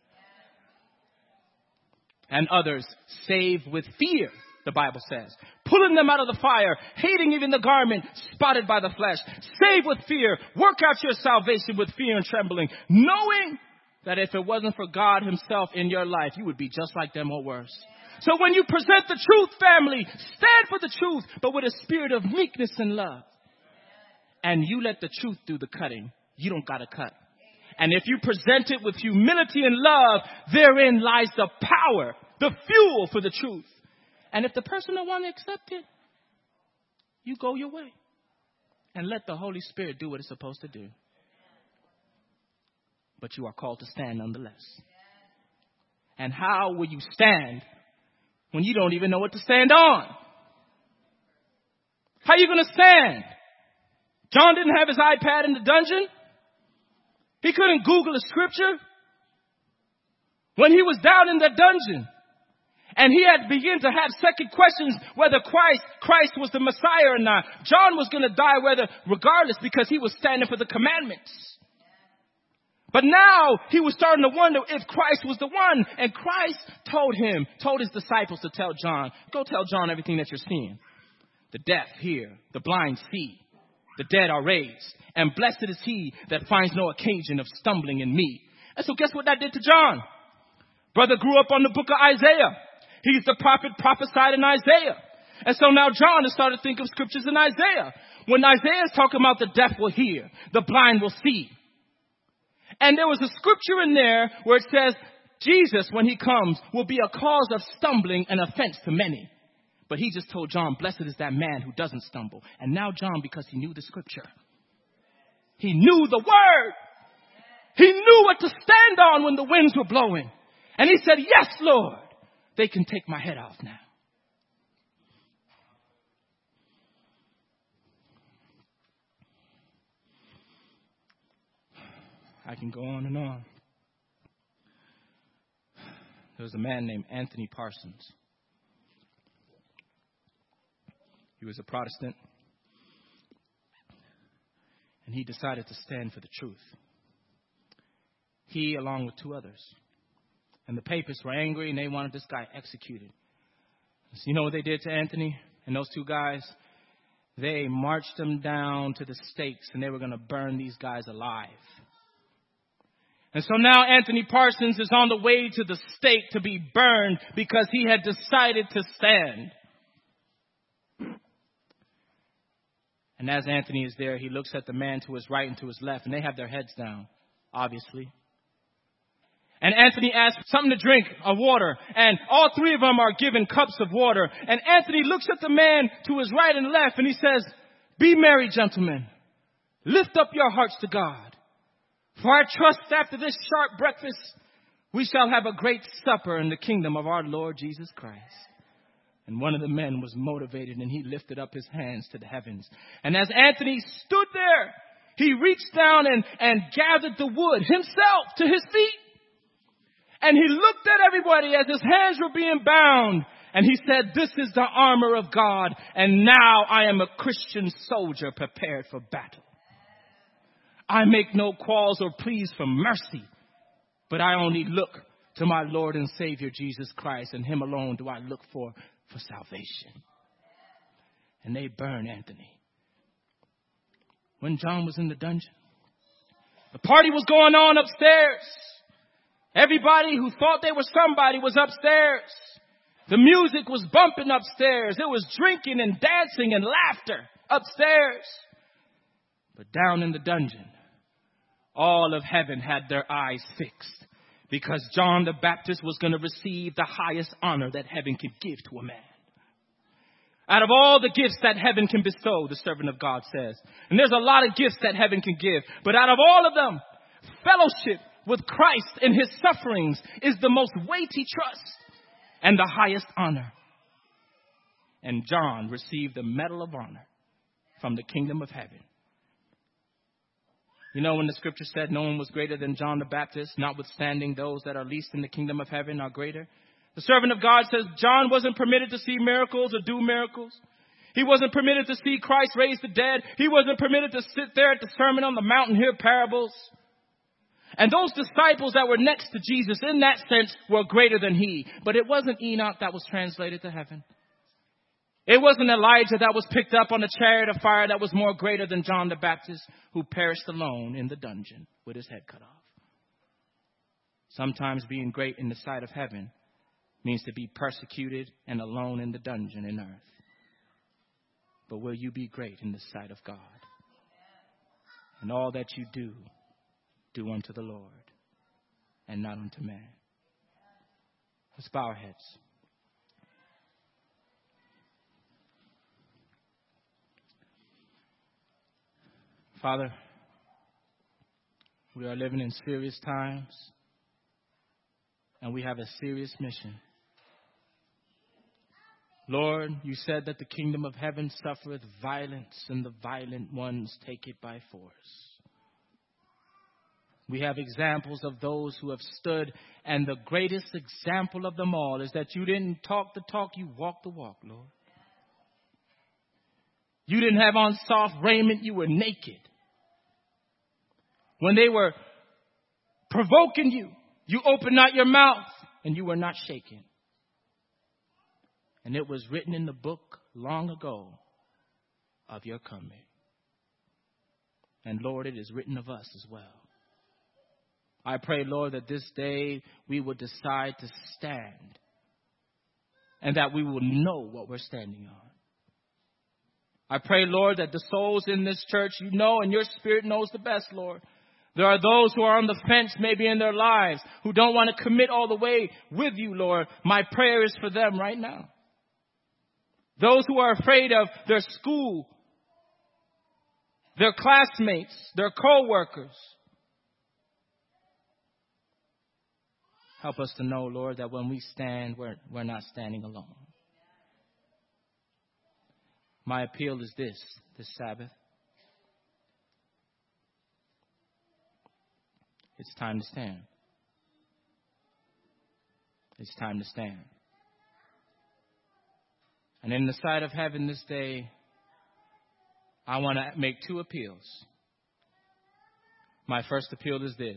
And others save with fear, the Bible says. Pulling them out of the fire, hating even the garment spotted by the flesh. Save with fear. Work out your salvation with fear and trembling, knowing that if it wasn't for God himself in your life, you would be just like them or worse. So when you present the truth, family, stand for the truth, but with a spirit of meekness and love. And you let the truth do the cutting. You don't got to cut. And if you present it with humility and love, therein lies the power, the fuel for the truth. And if the person don't want to accept it, you go your way and let the Holy Spirit do what it's supposed to do. But you are called to stand nonetheless. And how will you stand when you don't even know what to stand on? How are you going to stand? John didn't have his iPad in the dungeon. He couldn't Google a scripture. When he was down in the dungeon and he had begun to have second questions whether Christ, Christ was the Messiah or not. John was going to die whether, regardless, because he was standing for the commandments. But now he was starting to wonder if Christ was the one. And Christ told him, told his disciples to tell John, go tell John everything that you're seeing. The deaf hear, the blind see, the dead are raised. And blessed is he that finds no occasion of stumbling in me. And so guess what that did to John? Brother grew up on the book of Isaiah. He's the prophet prophesied in Isaiah. And so now John has started to think of scriptures in Isaiah. When Isaiah is talking about the deaf will hear, the blind will see. And there was a scripture in there where it says, Jesus, when he comes, will be a cause of stumbling and offense to many. But he just told John, blessed is that man who doesn't stumble. And now John, because he knew the scripture, he knew the word. He knew what to stand on when the winds were blowing. And he said, yes, Lord, they can take my head off now. I can go on and on. There was a man named Anthony Parsons. He was a Protestant. And he decided to stand for the truth. He, along with two others. And the papists were angry and they wanted this guy executed. So you know what they did to Anthony and those two guys? They marched them down to the stakes and they were going to burn these guys alive. And so now Anthony Parsons is on the way to the stake to be burned because he had decided to stand. And as Anthony is there, he looks at the man to his right and to his left, and they have their heads down, obviously. And Anthony asks something to drink, a water, and all three of them are given cups of water. And Anthony looks at the man to his right and left, and he says, be merry, gentlemen. Lift up your hearts to God. For I trust after this sharp breakfast, we shall have a great supper in the kingdom of our Lord Jesus Christ. And one of the men was motivated and he lifted up his hands to the heavens. And as Anthony stood there, he reached down and, and gathered the wood himself to his feet. And he looked at everybody as his hands were being bound. And he said, this is the armor of God. And now I am a Christian soldier prepared for battle. I make no calls or pleas for mercy, but I only look to my Lord and Savior, Jesus Christ, and him alone do I look for, for salvation. And they burn Anthony. When John was in the dungeon, the party was going on upstairs. Everybody who thought they were somebody was upstairs. The music was bumping upstairs. It was drinking and dancing and laughter upstairs. But down in the dungeon, all of heaven had their eyes fixed because John the Baptist was going to receive the highest honor that heaven could give to a man. Out of all the gifts that heaven can bestow, the servant of God says, and there's a lot of gifts that heaven can give, but out of all of them, fellowship with Christ in his sufferings is the most weighty trust and the highest honor. And John received the medal of honor from the kingdom of heaven. You know, when the scripture said no one was greater than John the Baptist, notwithstanding those that are least in the kingdom of heaven are greater. The servant of God says John wasn't permitted to see miracles or do miracles. He wasn't permitted to see Christ raise the dead. He wasn't permitted to sit there at the Sermon on the Mount and hear parables. And those disciples that were next to Jesus in that sense were greater than he. But it wasn't Enoch that was translated to heaven. It wasn't Elijah that was picked up on a chariot of fire that was more greater than John the Baptist, who perished alone in the dungeon with his head cut off. Sometimes being great in the sight of heaven means to be persecuted and alone in the dungeon in earth. But will you be great in the sight of God? And all that you do do unto the Lord and not unto man. Let's bow our heads. Father, we are living in serious times, and we have a serious mission. Lord, you said that the kingdom of heaven suffereth violence, and the violent ones take it by force. We have examples of those who have stood, and the greatest example of them all is that you didn't talk the talk, you walked the walk, Lord. You didn't have on soft raiment, you were naked. When they were provoking you, you opened not your mouth, and you were not shaken. And it was written in the book long ago of your coming. And Lord, it is written of us as well. I pray, Lord, that this day we will decide to stand and that we will know what we're standing on. I pray, Lord, that the souls in this church, you know, and your Spirit knows the best, Lord. There are those who are on the fence maybe in their lives who don't want to commit all the way with you, Lord. My prayer is for them right now. Those who are afraid of their school, their classmates, their co-workers. Help us to know, Lord, that when we stand, we're, we're not standing alone. My appeal is this, this Sabbath. It's time to stand. It's time to stand. And in the sight of heaven this day, I want to make two appeals. My first appeal is this.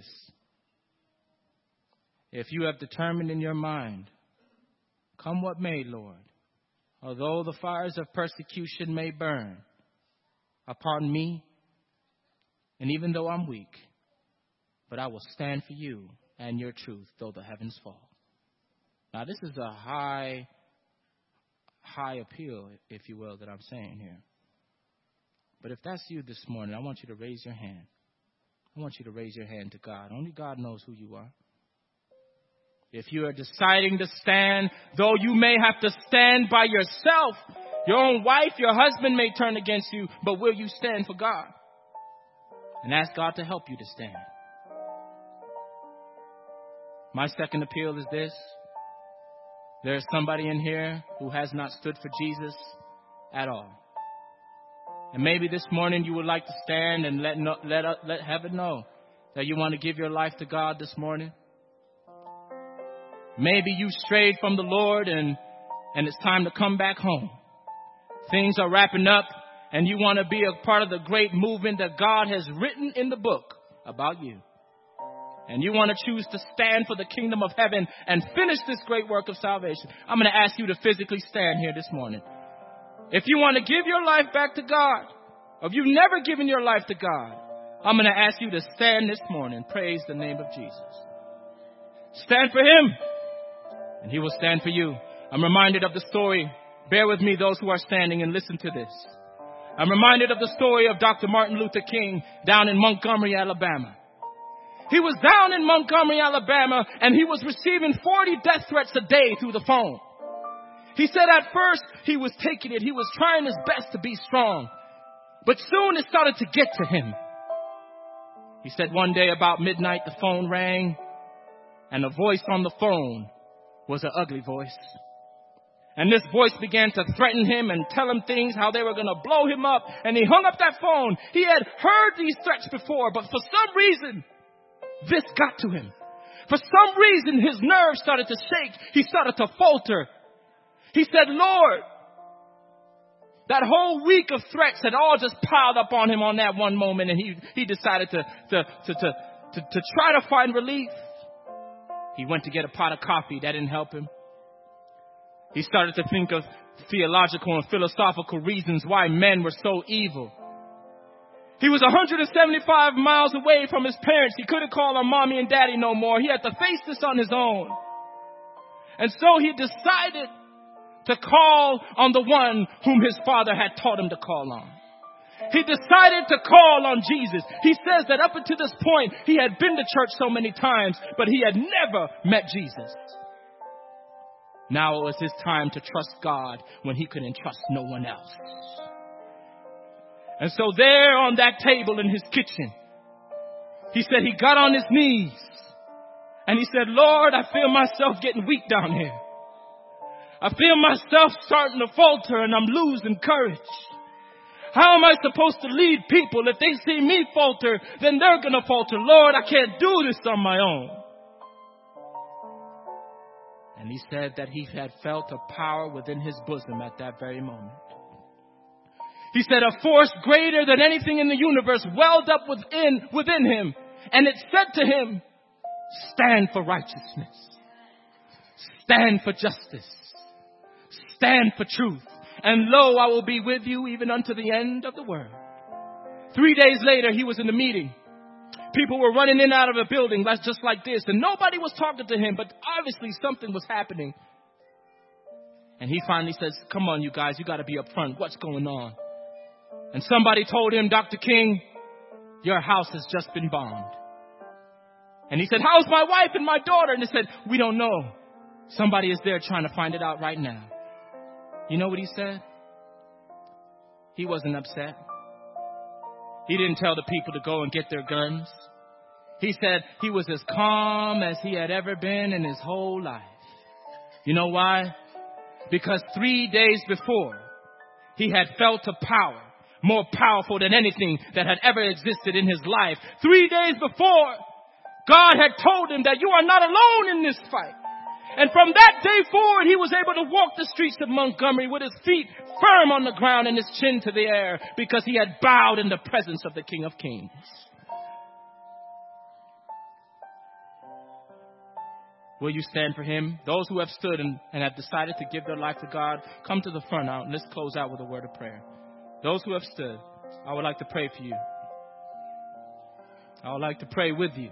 If you have determined in your mind, come what may, Lord, although the fires of persecution may burn upon me, and even though I'm weak, but I will stand for you and your truth, though the heavens fall. Now, this is a high, high appeal, if you will, that I'm saying here. But if that's you this morning, I want you to raise your hand. I want you to raise your hand to God. Only God knows who you are. If you are deciding to stand, though you may have to stand by yourself, your own wife, your husband may turn against you, but will you stand for God? And ask God to help you to stand. My second appeal is this. There is somebody in here who has not stood for Jesus at all. And maybe this morning you would like to stand and let, no, let, let heaven know that you want to give your life to God this morning. Maybe you strayed from the Lord and, and it's time to come back home. Things are wrapping up and you want to be a part of the great movement that God has written in the book about you. And you want to choose to stand for the kingdom of heaven and finish this great work of salvation. I'm going to ask you to physically stand here this morning. If you want to give your life back to God, or if you've never given your life to God, I'm going to ask you to stand this morning. Praise the name of Jesus. Stand for Him, and He will stand for you. I'm reminded of the story. Bear with me, those who are standing, and listen to this. I'm reminded of the story of Doctor Martin Luther King down in Montgomery, Alabama. He was down in Montgomery, Alabama, and he was receiving forty death threats a day through the phone. He said at first he was taking it. He was trying his best to be strong. But soon it started to get to him. He said one day about midnight the phone rang, and the voice on the phone was an ugly voice. And this voice began to threaten him and tell him things, how they were going to blow him up. And he hung up that phone. He had heard these threats before, but for some reason, this got to him. For some reason, his nerves started to shake. He started to falter. He said, Lord, that whole week of threats had all just piled up on him on that one moment. And he, he decided to, to, to, to, to, to try to find relief. He went to get a pot of coffee. That didn't help him. He started to think of theological and philosophical reasons why men were so evil. He was one hundred seventy-five miles away from his parents. He couldn't call on mommy and daddy no more. He had to face this on his own. And so he decided to call on the one whom his father had taught him to call on. He decided to call on Jesus. He says that up until this point, he had been to church so many times, but he had never met Jesus. Now it was his time to trust God when he could entrust no one else. And so there on that table in his kitchen, he said he got on his knees and he said, Lord, I feel myself getting weak down here. I feel myself starting to falter and I'm losing courage. How am I supposed to lead people? If they see me falter, then they're going to falter. Lord, I can't do this on my own. And he said that he had felt a power within his bosom at that very moment. He said a force greater than anything in the universe welled up within, within him. And it said to him, stand for righteousness. Stand for justice. Stand for truth. And lo, I will be with you even unto the end of the world. Three days later, he was in the meeting. People were running in and out of the building just like this. And nobody was talking to him, but obviously something was happening. And he finally says, come on, you guys, you got to be up front. What's going on? And somebody told him, Doctor King, your house has just been bombed. And he said, how's my wife and my daughter? And they said, we don't know. Somebody is there trying to find it out right now. You know what he said? He wasn't upset. He didn't tell the people to go and get their guns. He said he was as calm as he had ever been in his whole life. You know why? Because three days before, he had felt a power more powerful than anything that had ever existed in his life. Three days before, God had told him that you are not alone in this fight. And from that day forward, he was able to walk the streets of Montgomery with his feet firm on the ground and his chin to the air because he had bowed in the presence of the King of Kings. Will you stand for him? Those who have stood and, and have decided to give their life to God, come to the front out and let's close out with a word of prayer. Those who have stood, I would like to pray for you. I would like to pray with you.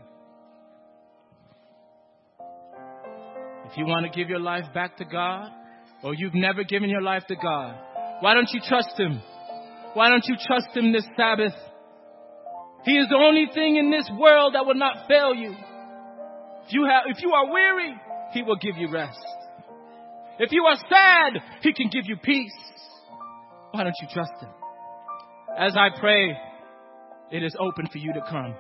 If you want to give your life back to God, or you've never given your life to God, why don't you trust him? Why don't you trust him this Sabbath? He is the only thing in this world that will not fail you. If you have, if you are weary, he will give you rest. If you are sad, he can give you peace. Why don't you trust him? As I pray, it is open for you to come.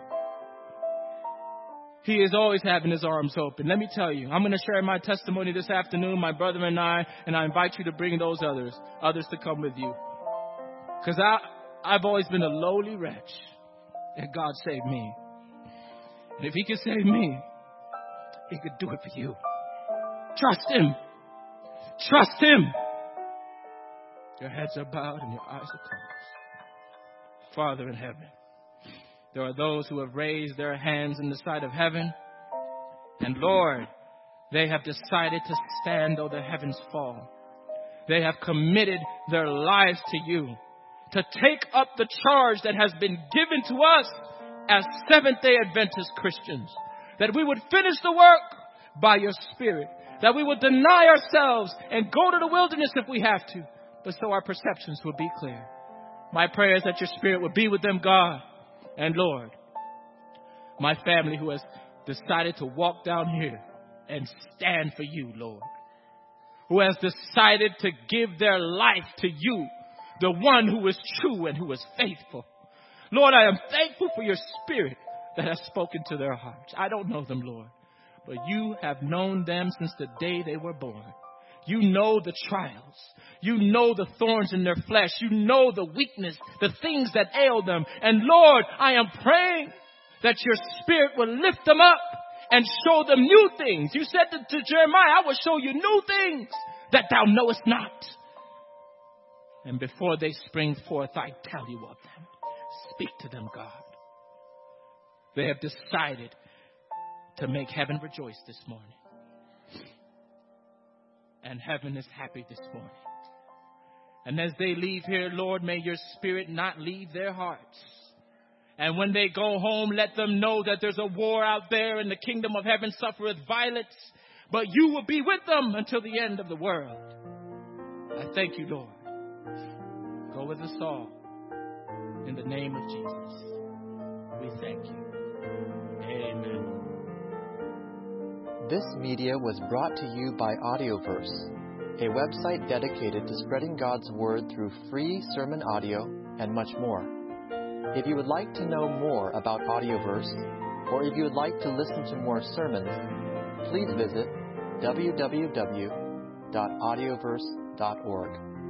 He is always having his arms open. Let me tell you, I'm going to share my testimony this afternoon, my brother and I, and I invite you to bring those others, others to come with you. Because I, I've always been a lowly wretch, and God saved me. And if he can save me, he could do it for you. Trust him. Trust him. Your heads are bowed and your eyes are closed. Father in heaven, there are those who have raised their hands in the sight of heaven. And Lord, they have decided to stand though the heavens fall. They have committed their lives to you to take up the charge that has been given to us as Seventh-day Adventist Christians. That we would finish the work by your Spirit. That we would deny ourselves and go to the wilderness if we have to. But so our perceptions will be clear. My prayer is that your Spirit would be with them, God. And Lord, my family who has decided to walk down here and stand for you, Lord. Who has decided to give their life to you, the one who is true and who is faithful. Lord, I am thankful for your Spirit that has spoken to their hearts. I don't know them, Lord, but you have known them since the day they were born. You know the trials. You know the thorns in their flesh. You know the weakness, the things that ail them. And Lord, I am praying that your Spirit will lift them up and show them new things. You said to, to Jeremiah, I will show you new things that thou knowest not. And before they spring forth, I tell you of them. Speak to them, God. They have decided to make heaven rejoice this morning. And heaven is happy this morning. And as they leave here, Lord, may your Spirit not leave their hearts. And when they go home, let them know that there's a war out there and the kingdom of heaven suffereth violence. But you will be with them until the end of the world. I thank you, Lord. Go with us all. In the name of Jesus, we thank you. Amen. This media was brought to you by Audioverse, a website dedicated to spreading God's Word through free sermon audio and much more. If you would like to know more about Audioverse, or if you would like to listen to more sermons, please visit w w w dot audioverse dot org.